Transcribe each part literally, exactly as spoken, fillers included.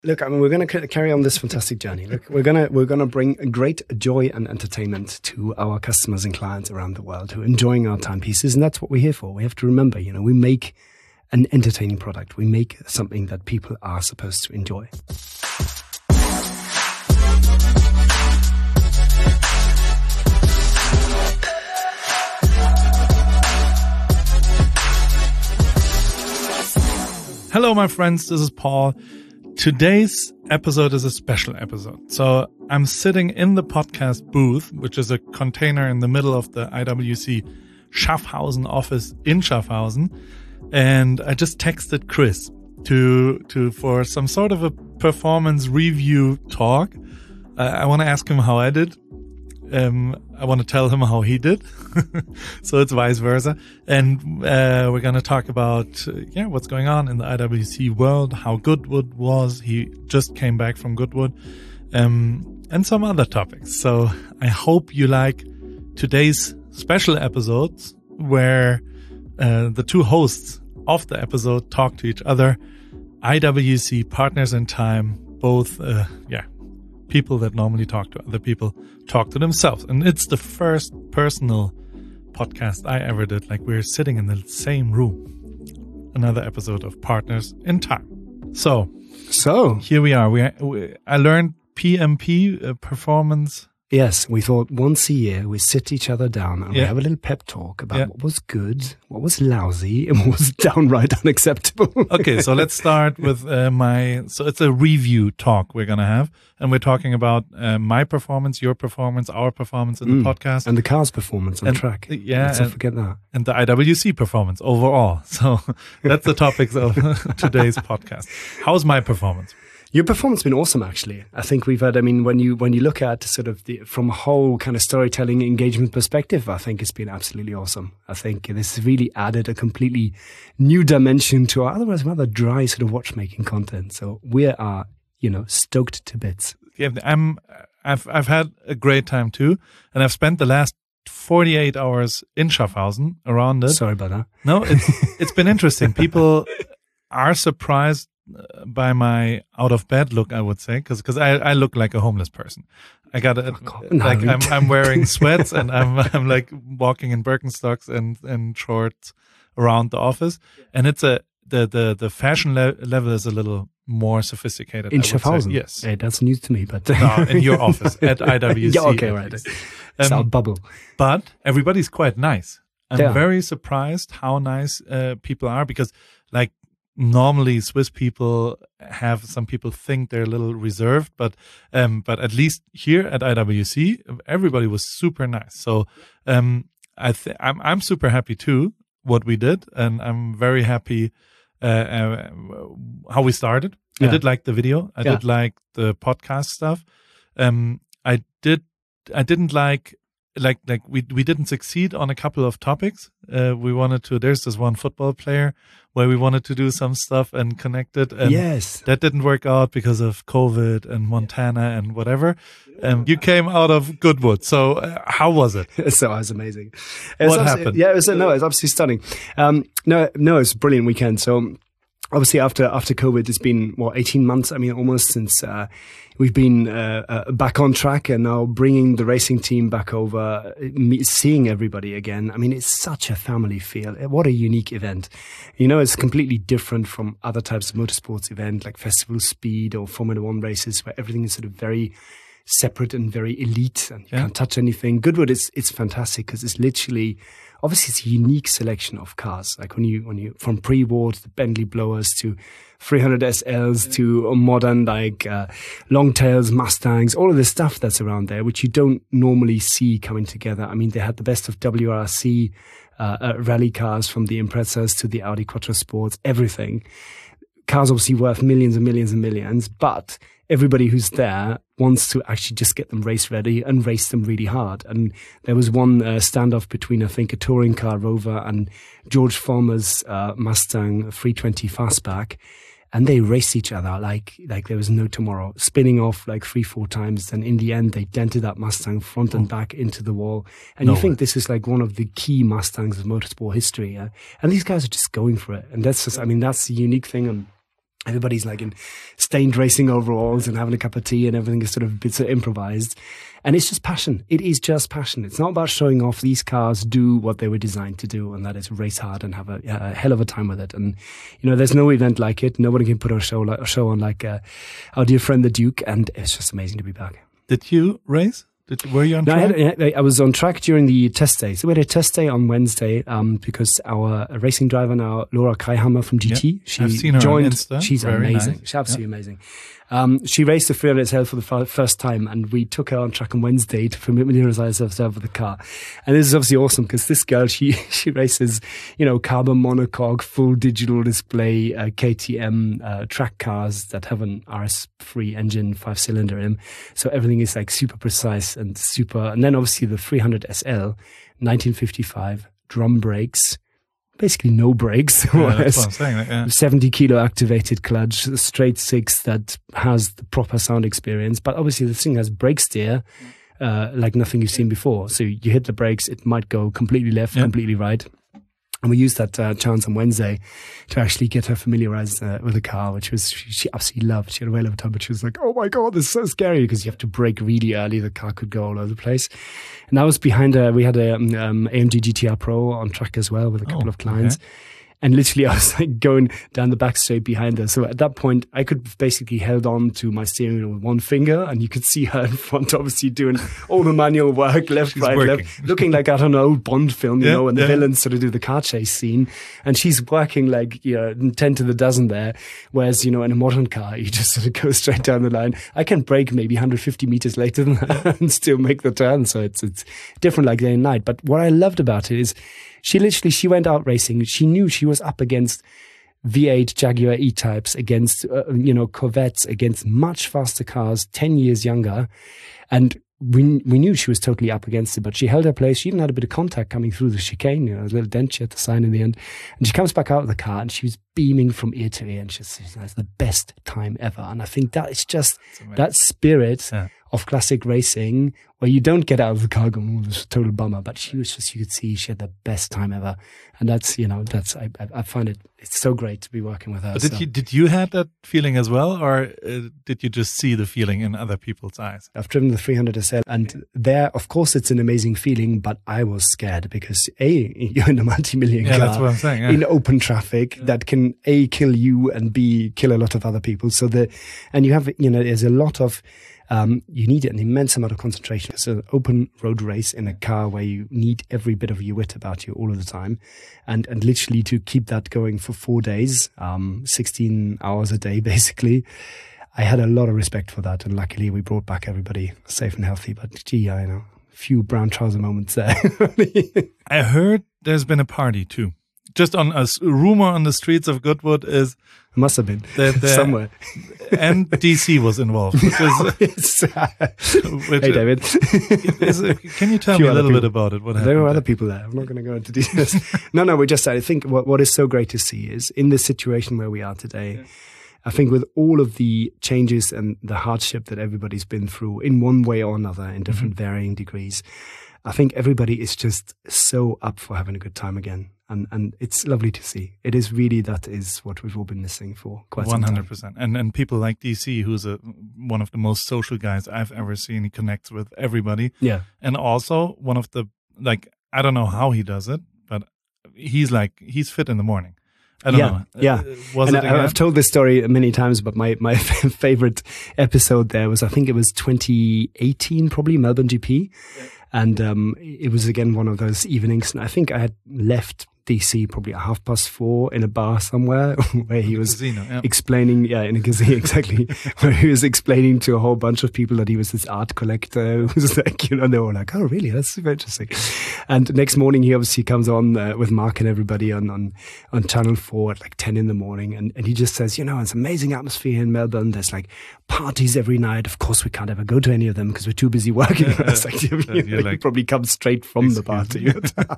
Look, I mean, we're going to c- carry on this fantastic journey. Look, we're going to we're going to bring great joy and entertainment to our customers and clients around the world who are enjoying our timepieces, and that's what we're here for. We have to remember, you know, we make an entertaining product. We make something that people are supposed to enjoy. Hello, my friends. This is Paul. Today's episode is a special episode. So I'm sitting in the podcast booth, which is a container in the middle of the I W C Schaffhausen office in Schaffhausen. And I just texted Chris to, to, for some sort of a performance review talk. Uh, I want to ask him how I did. Um, I want to tell him how he did. So it's vice versa. And, uh, we're going to talk about, uh, yeah, what's going on in the I W C world, how Goodwood was. He just came back from Goodwood, um, and some other topics. So I hope you like today's special episodes where, uh, the two hosts of the episode talk to each other. I W C partners in time, both, uh, yeah, people that normally talk to other people talk to themselves. And it's the first personal podcast I ever did. Like, we're sitting in the same room. Another episode of Partners in Time. So, So, here we are. We, we I learned P M P, uh, performance. yes, we thought once a year we sit each other down and Yeah. we have a little pep talk about Yeah. what was good, what was lousy, and what was downright unacceptable. Okay, so let's start with uh, my, so it's a review talk we're going to have. And we're talking about uh, my performance, your performance, our performance in Mm. the podcast. And the car's performance on And- track. yeah, Let's not and- forget that. And the I W C performance overall. So that's the topics of today's podcast. How's my performance? Your performance has been awesome, actually. I think we've had, I mean, when you when you look at sort of the, from a whole kind of storytelling engagement perspective, I think it's been absolutely awesome. I think this has really added a completely new dimension to our otherwise rather dry sort of watchmaking content. So we are, you know, stoked to bits. Yeah, I'm. I've I've had a great time too, and I've spent the last forty-eight hours in Schaffhausen around it. Sorry about that. No, it's it's been interesting. People are surprised by my out of bed look, I would say, because because I, I look like a homeless person. I got a, God, no, like you I'm don't. I'm wearing sweats and I'm I'm like walking in Birkenstocks and and shorts around the office, and it's a the the the fashion le- level is a little more sophisticated. In I would say. Schaffhausen? Yes. Hey, that's news to me, but... No, in your office at I W C. Yeah, okay, at right. least. It's Um, our bubble. But everybody's quite nice. I'm They are. very surprised how nice uh, people are, because like normally Swiss people have, some people think they're a little reserved, but um, but at least here at I W C, everybody was super nice. So um, I th- I'm I'm super happy too what we did, and I'm very happy uh, uh, how we started. I Yeah. did like the video. I Yeah. did like the podcast stuff. Um, I did. I didn't like like like we we didn't succeed on a couple of topics. Uh, we wanted to. There's this one football player where we wanted to do some stuff and connect it. And Yes. that didn't work out because of COVID and Montana and whatever. Um, you came out of Goodwood. So uh, how was it? So it was amazing. It was What abso- happened? Yeah, it was, no, it was absolutely stunning. Um, no, no, it's a brilliant weekend. So obviously after after COVID, it's been, what, eighteen months, I mean, almost since uh, we've been uh, uh, back on track, and now bringing the racing team back over, me- seeing everybody again. I mean, it's such a family feel. What a unique event. You know, it's completely different from other types of motorsports event, like Festival Speed or Formula One races, where everything is sort of very separate and very elite, and you Yeah. can't touch anything. Goodwood is it's fantastic because it's literally, obviously, it's a unique selection of cars. Like when you when you from pre-war to the Bentley blowers to three hundred S Ls to modern like uh, Longtails, Mustangs, all of the stuff that's around there, which you don't normally see coming together. I mean, they had the best of W R C uh, uh, rally cars, from the Imprezas to the Audi Quattro Sports, everything. Cars obviously worth millions and millions and millions, but everybody who's there wants to actually just get them race ready and race them really hard. And there was one uh, standoff between, I think, a touring car Rover and George Foreman's uh, Mustang three twenty Fastback. And they raced each other like like there was no tomorrow, spinning off like three, four times. And in the end, they dented that Mustang front and back into the wall. And No you think way. this is like one of the key Mustangs of motorsport history. Yeah? And these guys are just going for it. And that's just, I mean, that's the unique thing. And Everybody's like in stained racing overalls and having a cup of tea, and everything is sort of a bit sort of improvised. And it's just passion. It is just passion. It's not about showing off. These cars do what they were designed to do, and that is race hard and have a, a hell of a time with it. And, you know, there's no event like it. Nobody can put on a show, like, a show on like uh, our dear friend, the Duke. And it's just amazing to be back. Did you race? Did, were you on no, track? I, had, I was on track during the test day. So we had a test day on Wednesday um, because our racing driver now, Laura Kreihammer from G T, yeah. she I've seen her joined. on Insta. She's Very amazing. Nice. She's absolutely yeah. amazing. Um, she raced the three hundred S L for the f- first time, and we took her on track on Wednesday to familiarize herself with the car. And this is obviously awesome because this girl, she she races, you know, carbon monocoque, full digital display, uh, K T M uh, track cars that have an R S three engine, five cylinder in. So everything is like super precise and super. And then obviously the three hundred S L, nineteen fifty-five, drum brakes. Basically no brakes, yeah, that's what I'm saying, yeah. seventy kilo activated clutch, a straight six that has the proper sound experience. But obviously this thing has brake steer, uh, like nothing you've seen before. So you hit the brakes, it might go completely left, yeah. completely right. And we used that uh, chance on Wednesday to actually get her familiarized uh, with the car, which was she, she absolutely loved. She had a whale of a time, but she was like, "Oh my god, this is so scary!" Because you have to brake really early. The car could go all over the place. And I was behind her. We had a um, A M G G T R Pro on track as well with a couple oh, of clients. Okay. And literally, I was like going down the back straight behind her. So at that point, I could basically held on to my steering wheel with one finger, and you could see her in front, obviously doing all the manual work, left, she's right, working. left, looking like out on an old Bond film, you yeah, know, and the yeah. villains sort of do the car chase scene, and she's working like, you know, ten to the dozen there. Whereas, you know, in a modern car, you just sort of go straight down the line. I can brake maybe one hundred fifty meters later than that and still make the turn. So it's it's different like day and night. But what I loved about it is, she literally, she went out racing. She knew she was up against V eight Jaguar E-Types, against, uh, you know, Corvettes, against much faster cars, ten years younger. And we we knew she was totally up against it, but she held her place. She even had a bit of contact coming through the chicane, you know, a little dent she had to sign in the end. And she comes back out of the car and she was beaming from ear to ear, and she has the best time ever. And I think that is just that spirit yeah. of classic racing, where you don't get out of the car going, oh, this is a total bummer. But she was just, you could see she had the best time ever. And that's, you know, that's, I, I find it, it's so great to be working with her. But did so. you, did you have that feeling as well? Or uh, did you just see the feeling in other people's eyes? I've driven the three hundred S L, and there, of course, it's an amazing feeling, but I was scared because A, you're in a multi-million yeah, car that's what I'm saying, yeah. in open traffic yeah. that can A, kill you, and B, kill a lot of other people. So the, and you have, you know, there's a lot of, Um, you need an immense amount of concentration. It's an open road race in a car where you need every bit of your wit about you all of the time. And, and literally to keep that going for four days, um, sixteen hours a day, basically. I had a lot of respect for that. And luckily we brought back everybody safe and healthy. But gee, I know, a few brown trouser moments there. I heard there's been a party too. Just on a rumor on the streets of Goodwood is must have been that the, somewhere, and D C was involved. Which is, which, hey, David, is, can you tell me a little people. bit about it? What happened? There were there? other people there. I'm not going to go into details. no, no, we just. I think what what is so great to see is in the situation where we are today. Yeah. I think with all of the changes and the hardship that everybody's been through in one way or another, in different mm-hmm. varying degrees, I think everybody is just so up for having a good time again. And and it's lovely to see. It is really, that is what we've all been missing for quite some time. one hundred percent. And and people like D C, who's a one of the most social guys I've ever seen. He connects with everybody. Yeah. And also one of the, like, I don't know how he does it, but he's like, he's fit in the morning. I don't yeah, know. Yeah, uh, was and it I, I've told this story many times, but my, my favorite episode there was, I think it was twenty eighteen, probably, Melbourne G P. Yeah. And um, it was, again, one of those evenings. And I think I had left D C probably at half past four in a bar somewhere where he was casino, yeah. explaining, yeah, in a casino, exactly, where he was explaining to a whole bunch of people that he was this art collector who was like, you know, and they were like, oh, really? That's super interesting. And next morning he obviously comes on uh, with Mark and everybody on, on, on Channel four at like ten in the morning. And, and he just says, you know, it's an amazing atmosphere in Melbourne. There's like parties every night. Of course, we can't ever go to any of them because we're too busy working. Yeah, yeah. Like, you, you, know, like, you probably come straight from the party.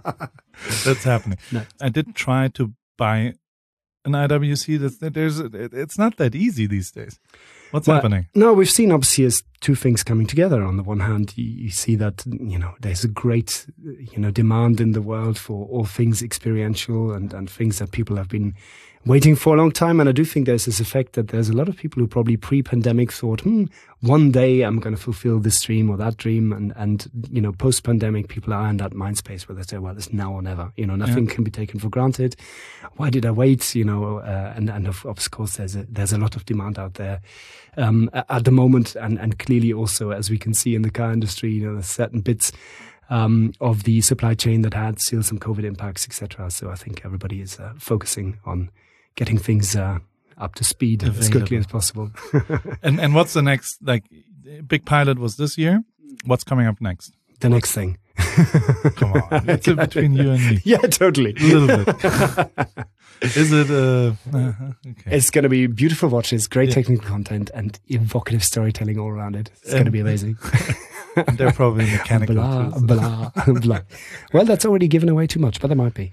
That's happening. No. I did try to buy an I W C. That there's, it's not that easy these days. What's well, happening? No, we've seen obviously as two things coming together. On the one hand, you, you see that, you know, there's a great, you know, demand in the world for all things experiential and, and things that people have been waiting for a long time. And I do think there's this effect that there's a lot of people who probably pre-pandemic thought, hmm, one day I'm going to fulfill this dream or that dream. And, and you know, post-pandemic, people are in that mind space where they say, well, it's now or never. You know, nothing yeah. can be taken for granted. Why did I wait? You know, uh, and, and of, of course, there's a, there's a lot of demand out there um, at the moment. And, and clearly also, as we can see in the car industry, you know, there's certain bits Um, of the supply chain that had still some COVID impacts, et cetera. So I think everybody is uh, focusing on getting things uh, up to speed Available. as quickly as possible. and and what's the next? Like, Big Pilot was this year. What's coming up next? The what's, next thing. Come on, it's in between you and me. Yeah, totally. A little bit. Is it? Uh, uh, okay. It's going to be beautiful watches, great yeah. technical content, and evocative storytelling all around it. It's um, going to be amazing. And they're probably mechanical blah, too. So. Blah, blah. Well, that's already given away too much, but there might be.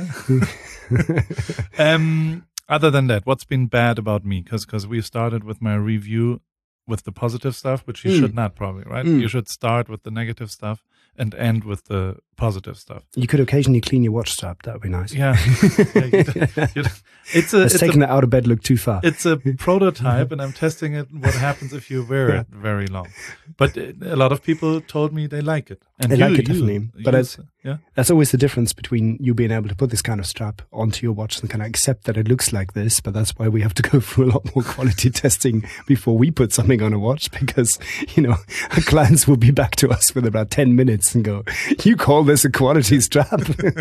Yeah. um, other than that, what's been bad about me? Because because we started with my review with the positive stuff, which you mm. should not probably, right? Mm. You should start with the negative stuff and end with the positive stuff. You could occasionally clean your watch strap. That would be nice. Yeah. yeah you'd, you'd, it's a, it's, it's taking a, the out of bed look too far. It's a prototype, and I'm testing it. What happens if you wear yeah. it very long? But a lot of people told me they like it. And they you, like it, you, definitely. You, but it's, yeah. that's always the difference between you being able to put this kind of strap onto your watch and kind of accept that it looks like this. But that's why we have to go through a lot more quality testing before we put something on a watch, because, you know, our clients will be back to us with about ten minutes and go, you call this a quality strap?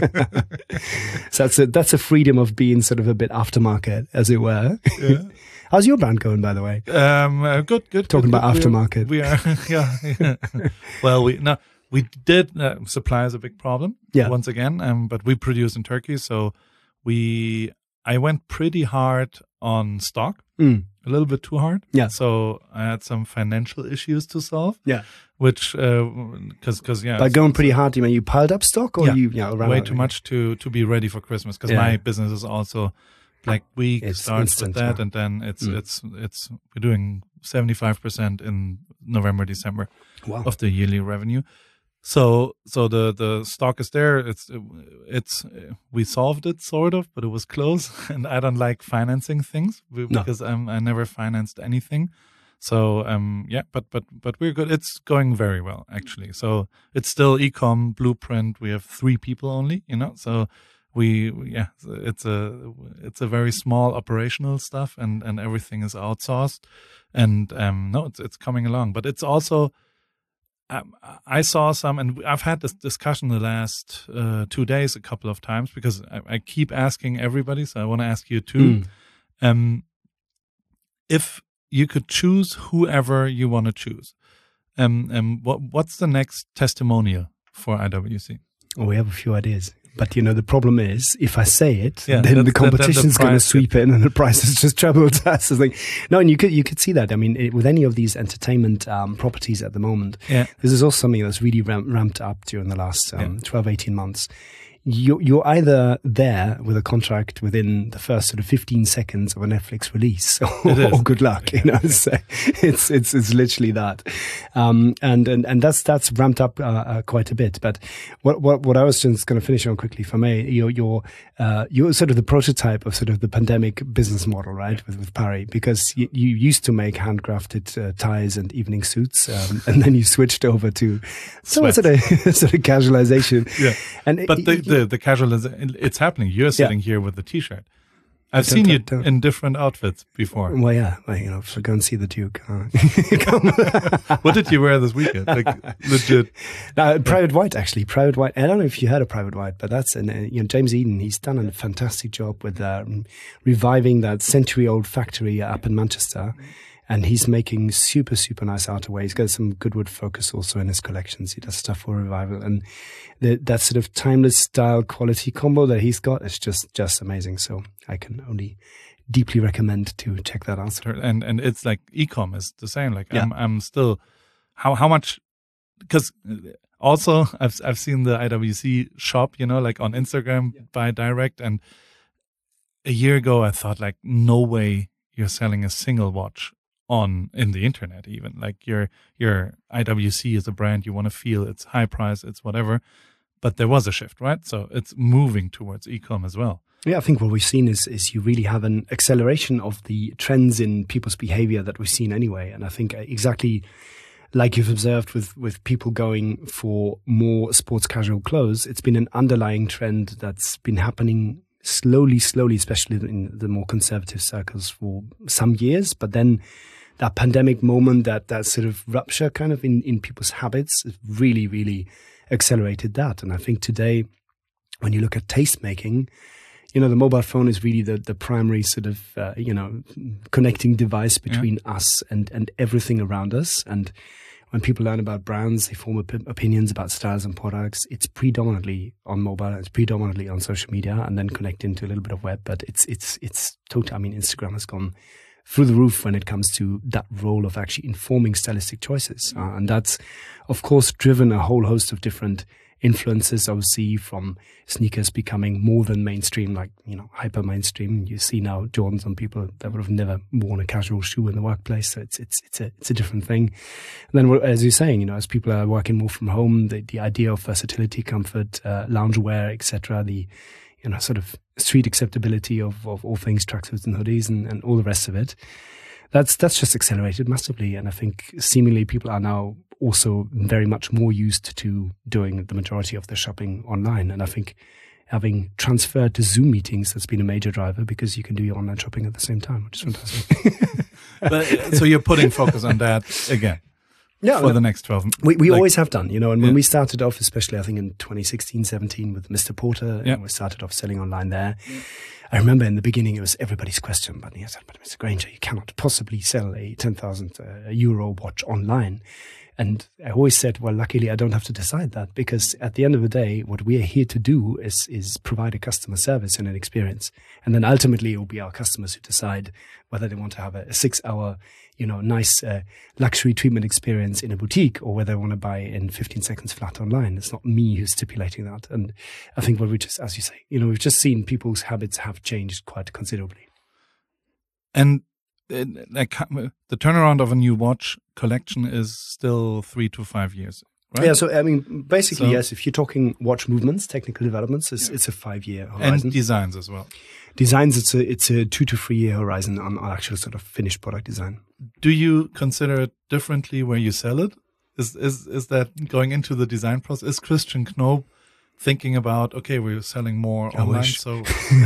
So that's a, that's a freedom of being sort of a bit aftermarket, as it were. Yeah. How's your brand going, by the way? Um, uh, good, good. Talking good, about good. aftermarket. We are, we are yeah. yeah. Well, we no, we did. Uh, supply is a big problem. Yeah. Once again, um, but we produce in Turkey, so we. I went pretty hard on stock, mm. a little bit too hard. Yeah. So I had some financial issues to solve. Yeah. Which, because, uh, because yeah. By going pretty hard, you mean you piled up stock, or yeah, you, yeah, way too much to to be ready for Christmas? Because yeah. my business is also. Black Week it's starts instant, with that, yeah. and then it's mm. it's it's we're doing seventy-five percent in November, December wow. of the yearly revenue. So so the the stock is there. It's it's we solved it sort of, but it was close. And I don't like financing things because no. I'm I never financed anything. So um yeah, but but but we're good. It's going very well actually. So it's still e-com blueprint. We have three people only, you know. So. We yeah, it's a it's a very small operational stuff, and, and everything is outsourced, and um no, it's it's coming along. But it's also um, I saw some, and I've had this discussion the last uh, two days a couple of times because I, I keep asking everybody, so I want to ask you too. Mm. Um, if you could choose whoever you want to choose, um, um, what what's the next testimonial for I W C? Oh, we have a few ideas. But, you know, the problem is, if I say it, yeah, then the competition's the going to sweep in and the price is just trebled. That's the thing. No, and you could you could see that. I mean, it, with any of these entertainment um, properties at the moment, yeah. this is also something that's really ram- ramped up during the last um, yeah. twelve, eighteen months. You're, you're either there with a contract within the first sort of fifteen seconds of a Netflix release, or, or good luck. Yeah. You know, it's, it's it's it's literally that, um, and and and that's that's ramped up uh, uh, quite a bit. But what what what I was just going to finish on quickly, if I may, you're you're uh, you're sort of the prototype of sort of the pandemic business model, right? With with Parry, because you, you used to make handcrafted uh, ties and evening suits, um, and then you switched over to so sort of sort of casualization. Yeah, and but it, the, the the casual is it's happening. You're sitting yeah. here with the t-shirt. I've don't, seen you don't. in different outfits before. Well, yeah, well, you know, so go and see the Duke. Uh, what did you wear this weekend? Like legit. No, Private White, actually. Private White. I don't know if you heard of Private White, but that's an, uh, you know, James Eden. He's done a fantastic job with um, reviving that century-old factory up in Manchester. And he's making super, super nice outerwear. He's got some Goodwood focus also in his collections. He does stuff for revival. And the, that sort of timeless style quality combo that he's got is just, just amazing. So I can only deeply recommend to check that out. And and it's like e-com is the same. Like yeah. I'm I'm still, how how much, because also I've I've seen the I W C shop, you know, like on Instagram yeah. by direct. And a year ago I thought like, no way you're selling a single watch on in the internet. Even like your your I W C is a brand, you want to feel it's high price, it's whatever, but there was a shift, right? So it's moving towards e-com as well. Yeah, I think what we've seen is is you really have an acceleration of the trends in people's behavior that we've seen anyway. And I think exactly like you've observed with, with people going for more sports casual clothes, it's been an underlying trend that's been happening slowly, slowly, especially in the more conservative circles for some years. But then that pandemic moment, that, that sort of rupture kind of in, in people's habits really, really accelerated that. And I think today, when you look at taste making, you know, the mobile phone is really the, the primary sort of, uh, you know, connecting device between yeah. us and, and everything around us. And when people learn about brands, they form op- opinions about styles and products. It's predominantly on mobile, it's predominantly on social media, and then connect into a little bit of web. But it's, it's, it's total. I mean, Instagram has gone through the roof when it comes to that role of actually informing stylistic choices. Uh, and that's, of course, driven a whole host of different influences, obviously, from sneakers becoming more than mainstream, like, you know, hyper mainstream. You see now Jordans on people that would have never worn a casual shoe in the workplace. So it's it's it's a it's a different thing. And then, as you're saying, you know, as people are working more from home, the, the idea of versatility, comfort, uh, loungewear, et cetera, the you know sort of street acceptability of of all things tracksuits and hoodies and, and all the rest of it. That's that's just accelerated massively, and I think seemingly people are now also very much more used to doing the majority of their shopping online. And I think having transferred to Zoom meetings, that's been a major driver, because you can do your online shopping at the same time, which is fantastic. But, so you're putting focus on that again. Yeah, for no, the next twelve months. We, we like, always have done, you know, and when yeah. we started off, especially I think in twenty sixteen, seventeen with Mister Porter, yeah. and we started off selling online there. Yeah. I remember in the beginning, it was everybody's question, but he said, but Mister Granger, you cannot possibly sell a ten thousand uh, euro watch online. And I always said, well, luckily I don't have to decide that, because at the end of the day, what we are here to do is is provide a customer service and an experience. And then ultimately it will be our customers who decide whether they want to have a, a six hour, you know, nice uh, luxury treatment experience in a boutique, or whether they want to buy in fifteen seconds flat online. It's not me who's stipulating that. And I think what we just, as you say, you know, we've just seen people's habits have changed quite considerably. And like the turnaround of a new watch collection is still three to five years, right? Yeah, so I mean, basically, so, yes. If you're talking watch movements, technical developments, it's, yeah. it's a five-year horizon. And designs as well. Designs, it's a it's a two to three-year horizon on, on actual sort of finished product design. Do you consider it differently where you sell it? Is is is that going into the design process? Is Christian Knob thinking about, okay, we're selling more I online, wish. so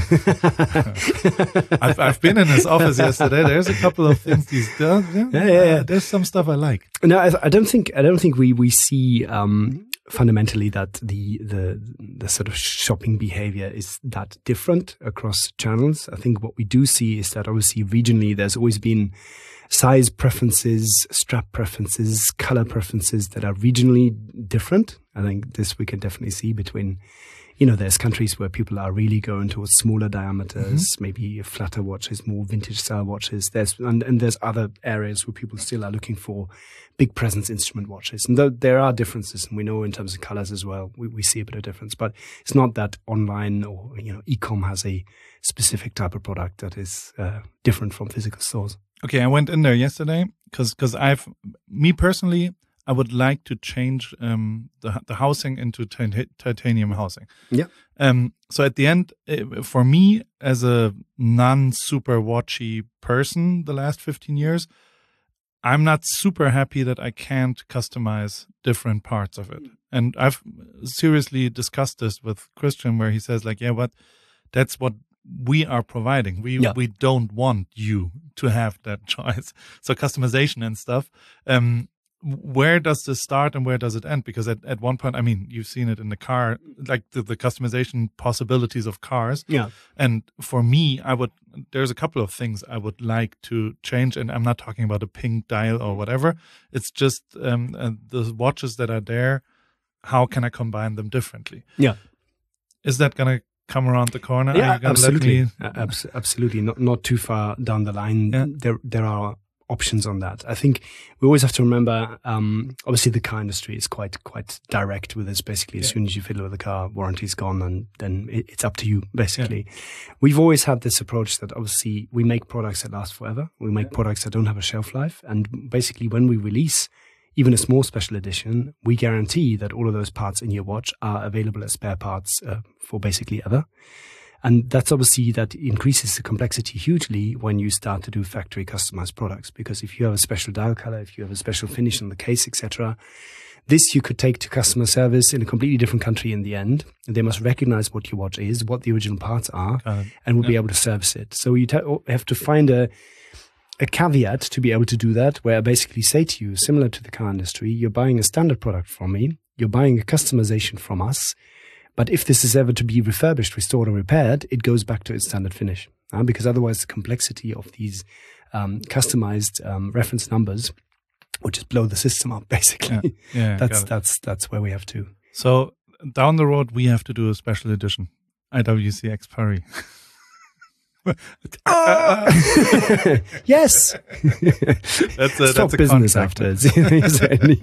I've I've been in his office yesterday. There's a couple of things he's done. Yeah, yeah, yeah, yeah. There's some stuff I like. No, I, I don't think I don't think we we see um, fundamentally that the the the sort of shopping behavior is that different across channels. I think what we do see is that obviously regionally there's always been size preferences, strap preferences, color preferences that are regionally different. I think this we can definitely see between, you know, there's countries where people are really going towards smaller diameters, mm-hmm. maybe flatter watches, more vintage style watches. There's and, and there's other areas where people still are looking for big presence instrument watches. And though there are differences, and we know in terms of colors as well, we, we see a bit of difference. But it's not that online or, you know, e-com has a specific type of product that is uh, different from physical stores. Okay, I went in there yesterday because because I've me personally I would like to change um, the the housing into tit- titanium housing. Yeah. Um. So at the end, it, for me as a non-super watchy person, the last fifteen years, I'm not super happy that I can't customize different parts of it. And I've seriously discussed this with Christian, where he says like, yeah, what that's what we are providing. We yeah. we don't want you to have that choice. So customization and stuff. Um, where does this start and where does it end? Because at, at one point, I mean, you've seen it in the car, like the, the customization possibilities of cars. Yeah. And for me, I would, there's a couple of things I would like to change. And I'm not talking about a pink dial or whatever. It's just um, uh, the watches that are there. How can I combine them differently? Yeah. Is that going to come around the corner? Yeah, absolutely. Me... Uh, abs- absolutely. Not not too far down the line. Yeah. There there are options on that. I think we always have to remember, um, obviously the car industry is quite quite direct with this. Basically, as yeah. soon as you fiddle with the car, warranty's gone, and then it, it's up to you, basically. Yeah. We've always had this approach that obviously we make products that last forever. We make yeah. products that don't have a shelf life. And basically when we release, even a small special edition, we guarantee that all of those parts in your watch are available as spare parts uh, for basically ever. And that's obviously, that increases the complexity hugely when you start to do factory customized products. Because if you have a special dial color, if you have a special finish on the case, et cetera, this you could take to customer service in a completely different country in the end. They must recognize what your watch is, what the original parts are, uh, and will yeah. be able to service it. So you t- have to find a a caveat to be able to do that, where I basically say to you, similar to the car industry, you're buying a standard product from me, you're buying a customization from us, but if this is ever to be refurbished, restored, or repaired, it goes back to its standard finish. Uh, because otherwise the complexity of these um, customized um, reference numbers would just blow the system up, basically. Yeah, yeah, that's that's that's where we have to. So down the road, we have to do a special edition, I W C X Paris. uh, yes. That's a, Stop that's a business contract. afterwards.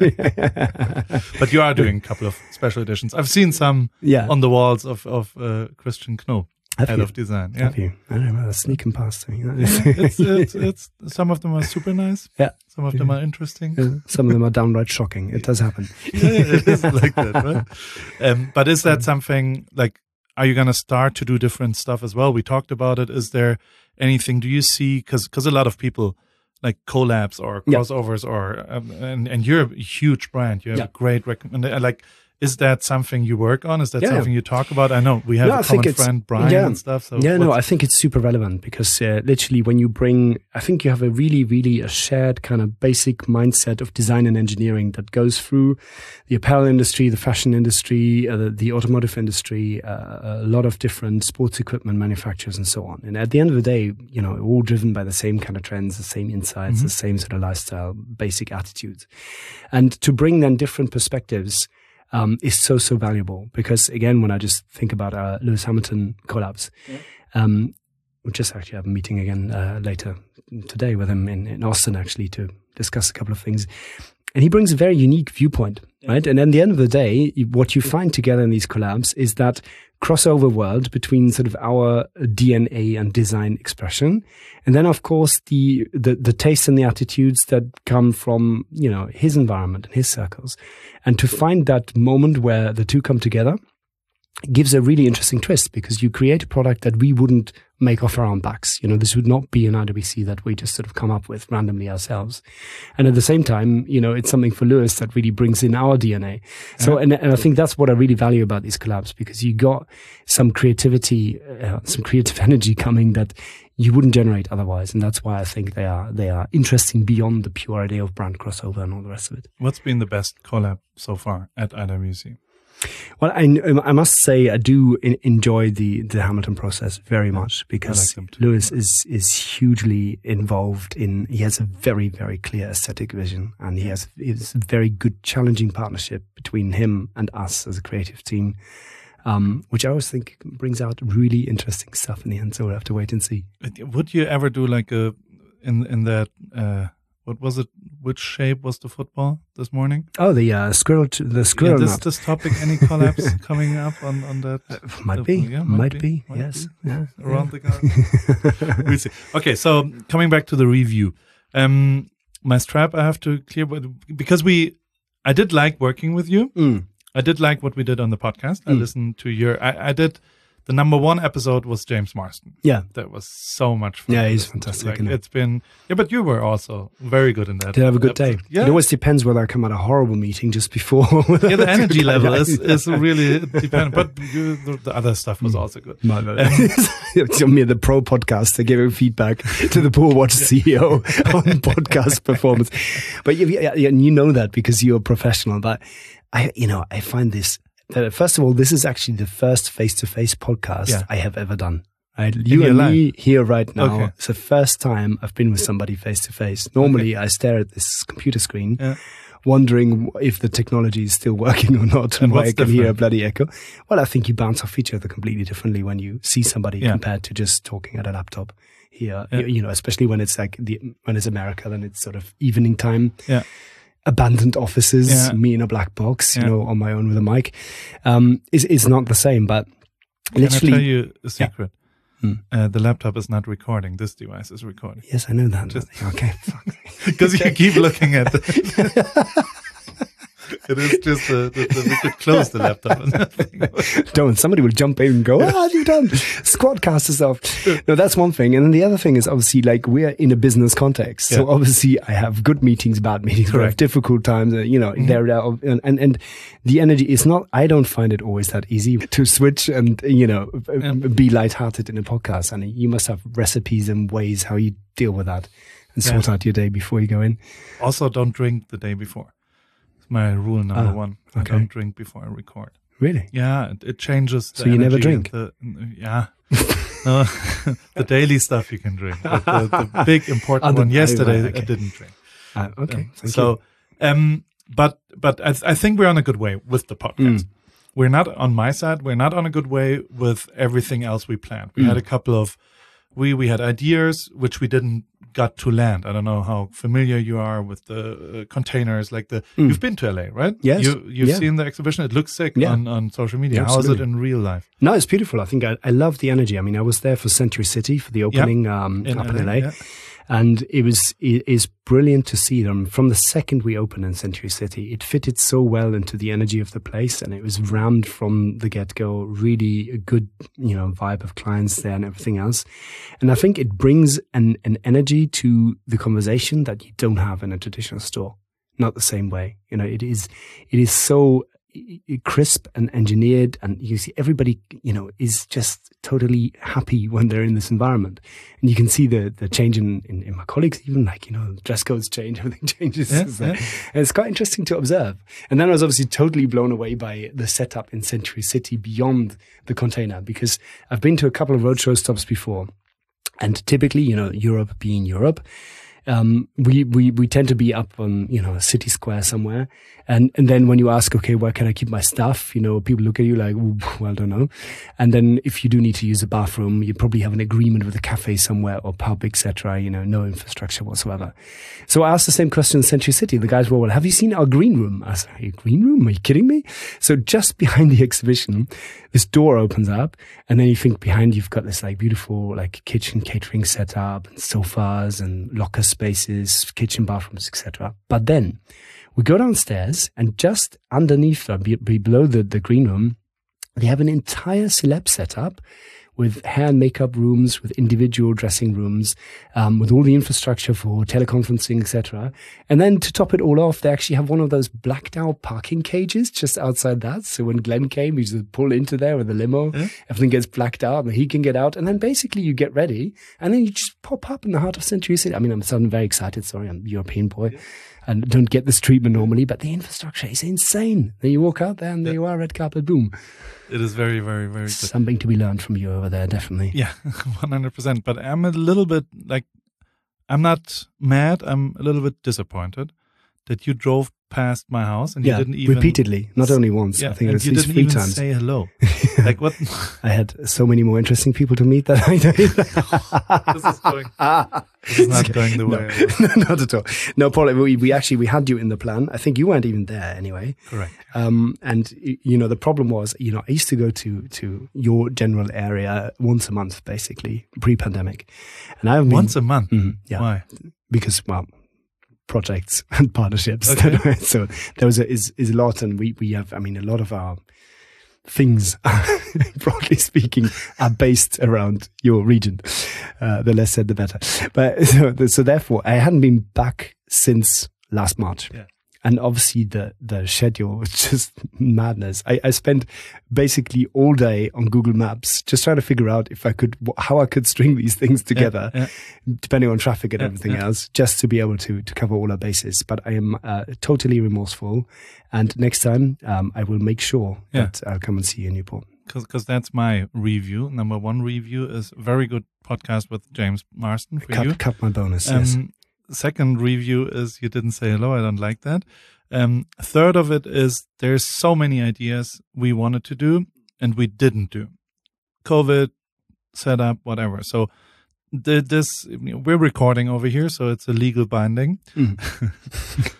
But you are doing a couple of special editions. I've seen some yeah. on the walls of of uh, Christian Knoop, Have head you? of design. Yeah. Have you? I don't know. That's sneaking past me. it's, it's, it's, some of them are super nice. Yeah. Some of them are interesting. Yeah. Some of them are downright shocking. It does happen. Yeah, it is like that, right? Um, but is that something like? Are you going to start to do different stuff as well? We talked about it. Is there anything, do you see, because because a lot of people like collabs or crossovers, yeah. or um, and, and you're a huge brand. You have yeah. a great recommend. Like, is that something you work on? Is that yeah. something you talk about? I know we have no, a common friend, Brian, yeah. and stuff. So yeah, no, I think it's super relevant because uh, literally when you bring, I think you have a really, really a shared kind of basic mindset of design and engineering that goes through the apparel industry, the fashion industry, uh, the, the automotive industry, uh, a lot of different sports equipment manufacturers and so on. And at the end of the day, you know, all driven by the same kind of trends, the same insights, mm-hmm. the same sort of lifestyle, basic attitudes. And to bring then different perspectives Um, is so, so valuable because, again, when I just think about our Lewis Hamilton collabs, yeah. um, we just actually have a meeting again uh, later today with him in, in Austin, actually, to discuss a couple of things. And he brings a very unique viewpoint, yeah. right? And at the end of the day, what you find together in these collabs is that crossover world between sort of our D N A and design expression. And then, of course, the, the, the tastes and the attitudes that come from, you know, his environment and his circles. And to find that moment where the two come together gives a really interesting twist because you create a product that we wouldn't make off our own backs. You know, this would not be an I W C that we just sort of come up with randomly ourselves. And at the same time, you know, it's something for Lewis that really brings in our D N A. So, and, and I think that's what I really value about these collabs because you got some creativity, uh, some creative energy coming that you wouldn't generate otherwise. And that's why I think they are, they are interesting beyond the pure idea of brand crossover and all the rest of it. What's been the best collab so far at I W C? Well, I, I must say I do in, enjoy the, the Hamilton process very much because like Lewis is, is hugely involved in, he has a very, very clear aesthetic vision and he has it's a very good challenging partnership between him and us as a creative team, um, which I always think brings out really interesting stuff in the end. So we'll have to wait and see. Would you ever do like a, in, in that, uh, what was it? Which shape was the football this morning? Oh, the uh, squirrel, t- the squirrel yeah, this, nut. this topic, any collabs coming up on, on that? Uh, might the, be, yeah, might, might be, be, might yes. Be. Yeah, Around yeah. the garden. We'll see. Okay, so coming back to the review. Um, my strap, I have to clear, because we, I did like working with you. Mm. I did like what we did on the podcast. I Mm. listened to your, I, I did, the number one episode was James Marsden. Yeah. That was so much fun. Yeah, he's fantastic. Like, isn't it? it's been, yeah, but you were also very good in that. Did I have a good day? Yeah. It always depends whether I come out of a horrible meeting just before. Yeah, the energy level is, is really dependent. But you, the, the other stuff was also good. My bad. It's on me, the pro podcast. They gave him feedback to the Poor Watch C E O on podcast performance. But you, yeah, you know that because you're a professional. But I, you know, I find this. Uh, first of all, this is actually the first face-to-face podcast Yeah. I have ever done. Right? You and me here right now. Okay. It's the first time I've been with somebody face-to-face. Normally, okay. I stare at this computer screen, Yeah. wondering if the technology is still working or not, and, And why I what's can hear a different? bloody echo. Well, I think you bounce off each other completely differently when you see somebody Yeah. compared to just talking at a laptop here. Yeah. You, you know, especially when it's like the when it's America, then it's sort of evening time. Yeah. Abandoned offices, Yeah. me in a black box, you Yeah. know, on my own with a mic, um, is is not the same. But Can literally, I tell you a secret? Hmm. Uh, the laptop is not recording. This device is recording. yes, I know that. Just- okay, Because you keep looking at it. It is just the, the, the we could close the laptop and nothing. Don't. Somebody will jump in and go, ah, oh, you've done Squadcaster stuff. No, that's one thing. And then the other thing is obviously like we're in a business context. So yeah. obviously I have good meetings, bad meetings, I have difficult times, uh, you know, mm-hmm. there, and, and, and the energy is not, I don't find it always that easy to switch and, you know, yeah. be lighthearted in a podcast. And you must have recipes and ways how you deal with that and sort yeah. out your day before you go in. Also, don't drink the day before. It's my rule number ah, one. Okay. I don't drink before I record. Really? Yeah, it, it changes. The so you never drink? The, yeah. No, the daily stuff you can drink. But the, the big important one yesterday, right, okay. I didn't drink. Uh, okay. Um, so, um, but but I, th- I think we're on a good way with the podcast. Mm. We're not on my side. We're not on a good way with everything else we planned. We mm. had a couple of we we had ideas which we didn't got to land. I don't know how familiar you are with the uh, containers. Like the mm. you've been to L A, right? Yes. You you've yeah. seen the exhibition. It looks sick yeah. on, on social media. Yeah, how is it in real life? No, it's beautiful. I think I, I love the energy. I mean, I was there for Century City for the opening yeah. um, in up L A, in L A. Yeah. And it was it is brilliant to see them. From the second we opened in Century City, it fitted so well into the energy of the place, and it was rammed from the get-go. Really a good, you know, vibe of clients there and everything else. And I think it brings an an energy to the conversation that you don't have in a traditional store. Not the same way. You know, it is it is so crisp and engineered, and you see everybody, you know, is just totally happy when they're in this environment. And you can see the the change in, in, in my colleagues, even like, you know, dress codes change, everything changes. Yeah, so, yeah. And it's quite interesting to observe. And then I was obviously totally blown away by the setup in Century City beyond the container, because I've been to a couple of roadshow stops before. And typically, you know, Europe being Europe, Um, we, we, we tend to be up on, you know, a city square somewhere. And, and then when you ask, okay, where can I keep my stuff? You know, people look at you like, well, I don't know. And then if you do need to use a bathroom, you probably have an agreement with a cafe somewhere or pub, et cetera. You know, no infrastructure whatsoever. So I asked the same question in Century City. The guys were, well, have you seen our green room? I said, a green room? Are you kidding me? So just behind the exhibition, this door opens up, and then you think behind you've got this like beautiful like kitchen catering setup and sofas and locker spaces, kitchen bathrooms, et cetera. But then we go downstairs, and just underneath, or below the, the green room, they have an entire celeb setup with hair and makeup rooms, with individual dressing rooms, um, with all the infrastructure for teleconferencing, et cetera. And then to top it all off, they actually have one of those blacked out parking cages just outside that. So when Glenn came, he just pull into there with a limo, yeah. everything gets blacked out, and he can get out. And then basically you get ready, and then you just pop up in the heart of Century City. I mean, I'm sounding very excited. Sorry, I'm a European boy. Yeah. And don't get this treatment normally, but the infrastructure is insane. Then you walk out there, and there you are, red carpet, boom. It is very, very, very good. Something to be learned from you over there, definitely. Yeah, one hundred percent. But I'm a little bit like, I'm not mad. I'm a little bit disappointed that you drove past my house and yeah, you didn't even repeatedly, not only once. Yeah, I think it was you at least didn't three even times. Say hello. Like what? I had so many more interesting people to meet that I This is going. This is not going the way. No, no, not at all. No, Paul. We, we actually we had you in the plan. I think you weren't even there anyway. Correct. Um, and you know the problem was, you know, I used to go to to your general area once a month, basically pre-pandemic, and I've been, once a month. Mm, yeah. Why? Because well. projects and partnerships. Okay. So there was a, is, is a lot, and we, we have, I mean, a lot of our things, broadly speaking, are based around your region. Uh, the less said, the better. But so, so therefore, I hadn't been back since last March. Yeah. And obviously the, the schedule was just madness. I, I spent basically all day on Google Maps just trying to figure out if I could, how I could string these things together, yeah, yeah. depending on traffic and yeah, everything yeah. else, just to be able to, to cover all our bases. But I am uh, totally remorseful. And next time, um, I will make sure yeah. that I'll come and see you in Newport. Because that's my review. Number one review is very good podcast with James Marston for cut, you. Cut my bonus, um, yes. Second review is you didn't say hello. I don't like that. Um, third of it is there's so many ideas we wanted to do and we didn't do. COVID, setup, whatever. So the, this we're recording over here, so it's a legal binding. Mm.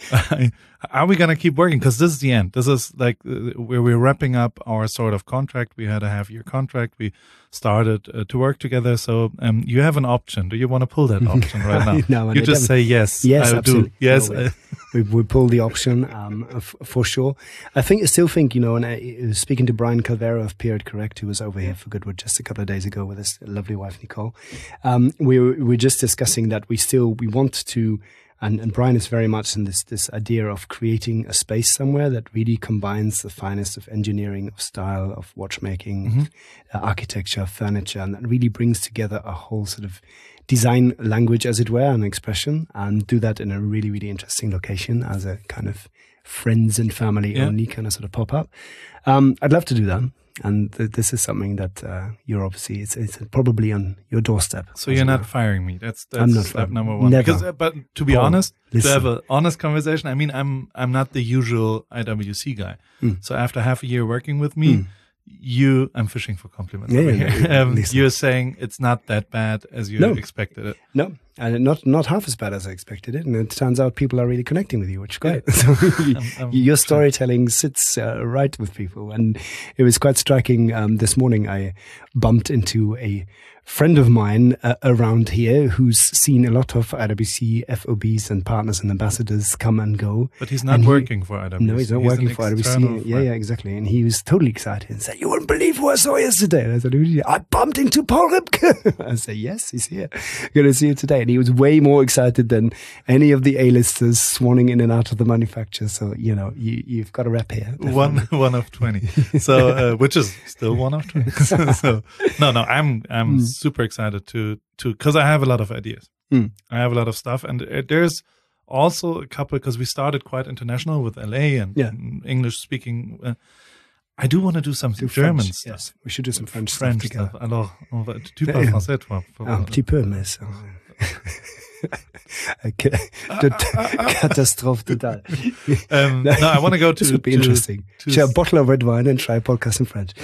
Are we going to keep working? Because this is the end. This is like uh, where we're wrapping up our sort of contract. We had a half year contract. We started uh, to work together. So um, you have an option. Do you want to pull that option right now? No, you just say yes. Yes, I absolutely. do. Yes. No, we, we pull the option um, f- for sure. I think I still think, you know, and I, I was speaking to Brian Calvero of Period Correct, who was over here for Goodwood just a couple of days ago with his lovely wife, Nicole. Um, we were, we were just discussing that we still, we want to, And, and Brian is very much in this, this idea of creating a space somewhere that really combines the finest of engineering, of style, of watchmaking, Mm-hmm. uh, architecture, furniture, and that really brings together a whole sort of design language, as it were, and expression, and do that in a really, really interesting location as a kind of friends and family Yeah. only kind of sort of pop-up. Um, I'd love to do that. And th- this is something that uh, you're obviously, it's, it's probably on your doorstep. So you're not firing me. That's that's I'm not step firing. number one. Never. Because, uh, but to be Paul, honest, listen. to have an honest conversation, I mean, I'm I'm not the usual I W C guy. Mm. So after half a year working with me, Mm. you, I'm fishing for compliments. Yeah, over yeah, here. yeah, um, listen. you're saying it's not that bad as you No. expected it. No, and not not half as bad as I expected it. And it turns out people are really connecting with you, which is great. So I'm- I'm your storytelling sits uh, right with people. And it was quite striking. Um, this morning, I bumped into a friend of mine uh, around here who's seen a lot of I W C F O Bs and partners and ambassadors come and go. But he's not And he- working for I W C. No, he's not an working for I W C. external Yeah, friend. yeah, exactly. And he was totally excited and said, "You wouldn't believe who I saw yesterday." And I said, "Who did you?" "I bumped into Paul Ripke." I said, "Yes, he's here. Going to see you today." And he was way more excited than any of the A-listers swanning in and out of the manufacturer. So, you know, you, you've got a rep here. One one of twenty, so uh, which is still one of twenty. So no, no, I'm I'm Mm. super excited to to because I have a lot of ideas. Mm. I have a lot of stuff, and uh, there's also a couple because we started quite international with L A and Yeah. English speaking. Uh, I do want to do some Do German French, stuff. Yes, we should do some French, French stuff together. stuff. Alors, on va, tu Yeah, parles yeah. français, toi? Pour- Un petit peu, mais ça... Okay. Catastrophe totale. Um, no, I want to go to. This would be to- interesting. to Share a bottle of red wine and try a podcast in French.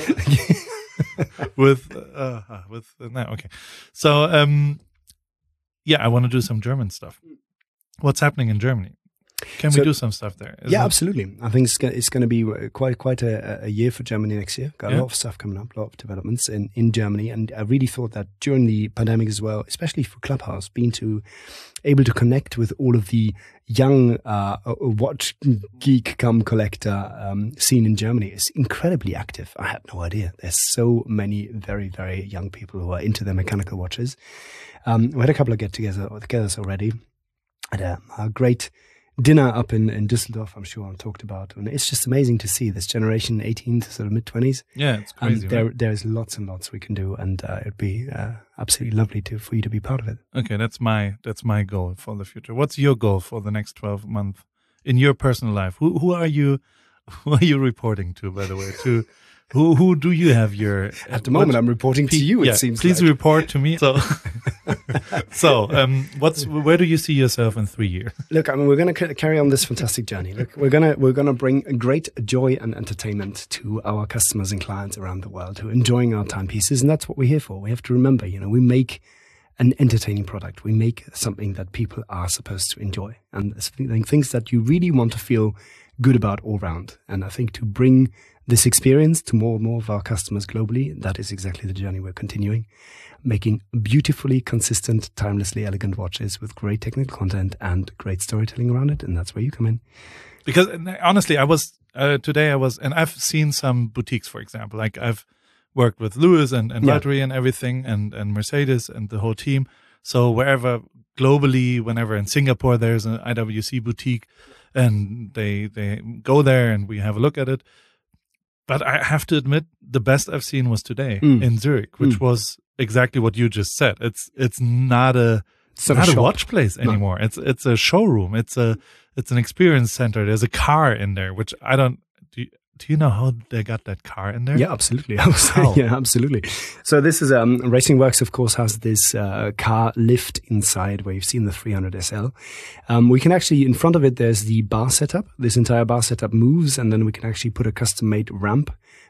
with uh, uh, with uh, no, okay. So um, yeah, I want to do some German stuff. What's happening in Germany? Can So- we do some stuff there? Is Yeah, it- absolutely. I think it's going, it's going to be quite quite a, a year for Germany next year. Got a Yeah. lot of stuff coming up, a lot of developments in, in Germany. And I really thought that during the pandemic as well, especially for Clubhouse, being to able to connect with all of the young uh, watch geek cum collector um, scene in Germany is incredibly active. I had no idea. There's so many very, very young people who are into their mechanical watches. Um, we had a couple of get-togethers already. Had a, a great dinner up in, in Düsseldorf, I'm sure I talked about. And it's just amazing to see this generation, eighteen to sort of mid-twenties. Yeah, it's And crazy. there, right? there's lots and lots we can do. And uh, it'd be uh, absolutely lovely to for you to be part of it. Okay, that's my that's my goal for the future. What's your goal for the next twelve months in your personal life? Who who are you? Who are you reporting to? By the way, to who who do you have your? At the moment, I'm reporting to you, yeah, it seems please like. report to me. So, so um, what's where do you see yourself in three years? Look, I mean, we're going to carry on this fantastic journey. Look, we're going to we're going to bring great joy and entertainment to our customers and clients around the world who are enjoying our timepieces, and that's what we're here for. We have to remember, you know, we make an entertaining product. We make something that people are supposed to enjoy, and things that you really want to feel good about all round. And I think to bring this experience to more and more of our customers globally, that is exactly the journey we're continuing. Making beautifully consistent, timelessly elegant watches with great technical content and great storytelling around it. And that's where you come in. Because honestly, I was uh, today I was, and I've seen some boutiques, for example, like I've worked with Louis and, and Yeah. Valtteri and everything, and, and Mercedes and the whole team. So wherever globally, whenever in Singapore, there's an I W C boutique and they, they go there and we have a look at it. But I have to admit, the best I've seen was today Mm. in Zurich, which Mm. was exactly what you just said. It's, it's not a, It's not, not a a shop. watch place No. anymore. It's it's a showroom. It's a it's an experience center. There's a car in there, which I don't. Do you, do you know how they got that car in there? Yeah, absolutely. How? Yeah, absolutely. So this is um, Racing Works, of course, has this uh, car lift inside where you've seen the three hundred S L. Um, we can actually, in front of it, there's the bar setup. This entire bar setup moves, and then we can actually put a custom-made ramp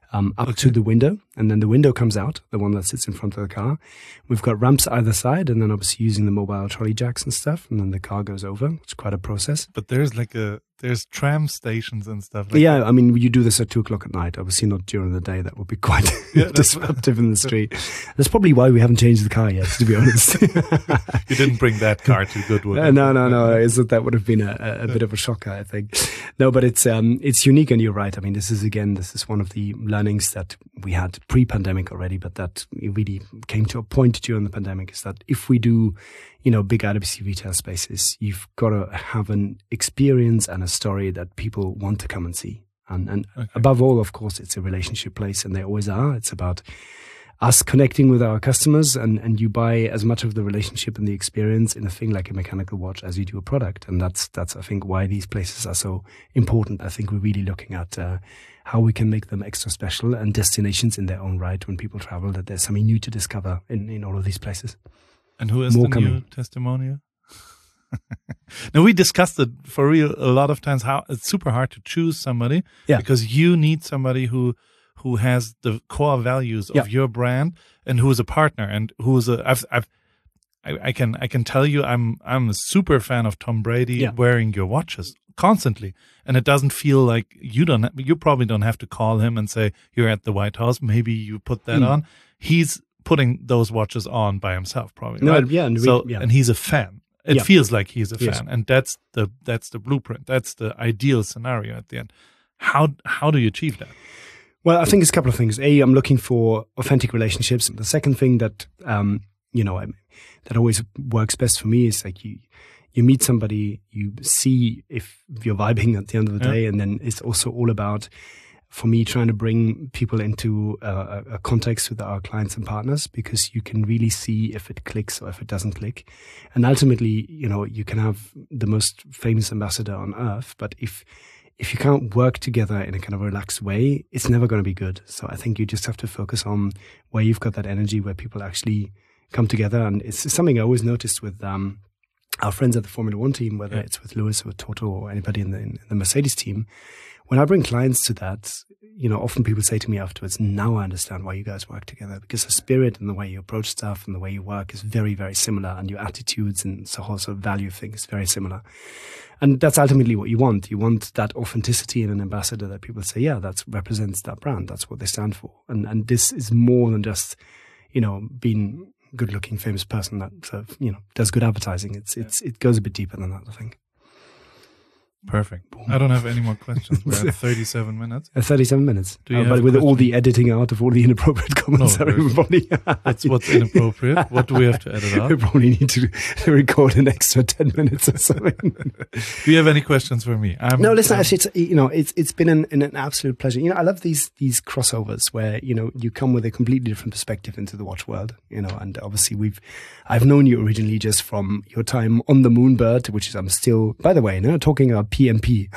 um, up Okay. to the window. And then the window comes out, the one that sits in front of the car. We've got ramps either side, and then obviously using the mobile trolley jacks and stuff. And then the car goes over. It's quite a process. But there's like a there's tram stations and stuff. Like yeah, that. I mean, you do this at two o'clock at night. Obviously, not during the day. That would be quite Yeah, that's- disruptive in the street. That's probably why we haven't changed the car yet, to be honest. You didn't bring that car to Goodwood. Uh, no, no, no. Is that that would have been a, a, a bit of a shocker, I think. No, but it's um, it's unique, and you're right. I mean, this is again, this is one of the learnings that we had pre-pandemic already, but that really came to a point during the pandemic. Is that if we do, you know, big I W C retail spaces, you've got to have an experience and a story that people want to come and see. And, and Okay. above all, of course, it's a relationship place, and they always are. It's about us connecting with our customers, and, and you buy as much of the relationship and the experience in a thing like a mechanical watch as you do a product. And that's, that's I think, why these places are so important. I think we're really looking at uh, how we can make them extra special and destinations in their own right when people travel, that there's something new to discover in, in all of these places. And who is More the coming. new testimonial? Now, we discussed it for real a lot of times, how it's super hard to choose somebody Yeah. because you need somebody who who has the core values of Yeah. your brand and who is a partner and who is a I've I've I, I can I can tell you I'm I'm a super fan of Tom Brady Yeah. wearing your watches constantly, and it doesn't feel like you don't you probably don't have to call him and say you're at the White House, maybe you put that Mm. on. He's putting those watches on by himself, probably. No, right? yeah, and we- so yeah. and he's a fan. It Yeah. feels like he's a fan, Yes. and that's the that's the blueprint. That's the ideal scenario at the end. How how do you achieve that? Well, I think it's a couple of things. A, I'm looking for authentic relationships. The second thing that, um, you know, I, that always works best for me is like you, you meet somebody, you see if you're vibing at the end of the Yeah. day. And then it's also all about, for me, trying to bring people into uh, a, a context with our clients and partners, because you can really see if it clicks or if it doesn't click. And ultimately, you know, you can have the most famous ambassador on earth, but if if you can't work together in a kind of relaxed way, it's never going to be good. So I think you just have to focus on where you've got that energy, where people actually come together. And it's something I always noticed with um, our friends at the Formula One team, whether Yeah. it's with Lewis or Toto or anybody in the, in the Mercedes team. When I bring clients to that, you know, often people say to me afterwards, now I understand why you guys work together, because the spirit and the way you approach stuff and the way you work is very, very similar, and your attitudes and the whole sort of value thing is very similar. And that's ultimately what you want. You want that authenticity in an ambassador that people say, yeah, that represents that brand. That's what they stand for. And and this is more than just, you know, being a good looking, famous person that sort of, you know, does good advertising. It's, it's, it goes a bit deeper than that, I think. Perfect. I don't have any more questions. We're at thirty-seven minutes. Uh, thirty-seven minutes. Do you Uh, have but with questions? all the editing out of all the inappropriate comments No, that there's- everybody. That's what's inappropriate. What do we have to edit We out? probably need to, to record an extra ten minutes or something. Do you have any questions for me? I'm, No, listen. I'm- Actually, it's you know, it's it's been an, an absolute pleasure. You know, I love these these crossovers where you know you come with a completely different perspective into the watch world. You know, and obviously we've, I've known you originally just from your time on the Moonbird, which is I'm still. By the way, no, talking about P M P.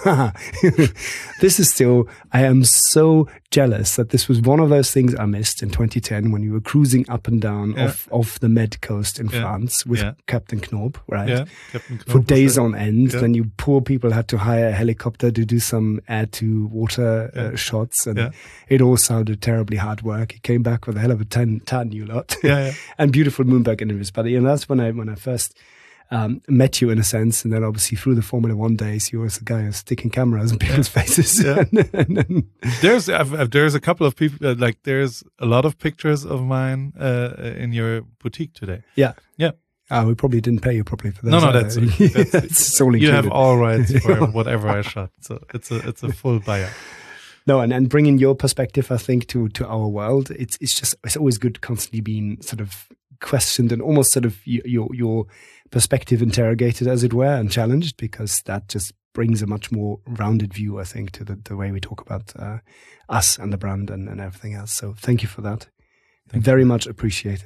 This is still. I am so jealous that this was one of those things I missed in twenty ten when you were cruising up and down Yeah. off off the Med coast in Yeah. France with Yeah. Captain Knob, right? yeah, Captain For Knob days was on end. Yeah. Then you poor people had to hire a helicopter to do some air to water uh, Yeah. shots, and Yeah. it all sounded terribly hard work. He came back with a hell of a tan, tan you lot, there. Yeah, yeah. and beautiful Moonberg interviews. But you know, that's when I when I first um, met you in a sense, and then obviously through the Formula One days, you were the guy who's sticking cameras in people's faces. Yeah. and, and, and, There's I've, I've- there's a couple of people uh, like there's a lot of pictures of mine uh, in your boutique today. yeah, Yeah. Oh, we probably didn't pay you properly for that. No, no, that's, that's, that's all you have included. all rights for whatever I shot. So it's a it's a full buyout. No, and, and bringing your perspective, I think, to, to our world, it's it's just it's always good constantly being sort of questioned and almost sort of y- your your perspective interrogated, as it were, and challenged, because that just brings a much more rounded view, I think, to the, the way we talk about uh, us and the brand and, and everything else. So thank you for that. Thank Very much appreciated.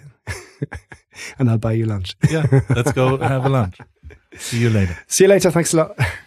And I'll buy you lunch. Yeah, let's go have a lunch. See you later. See you later. Thanks a lot.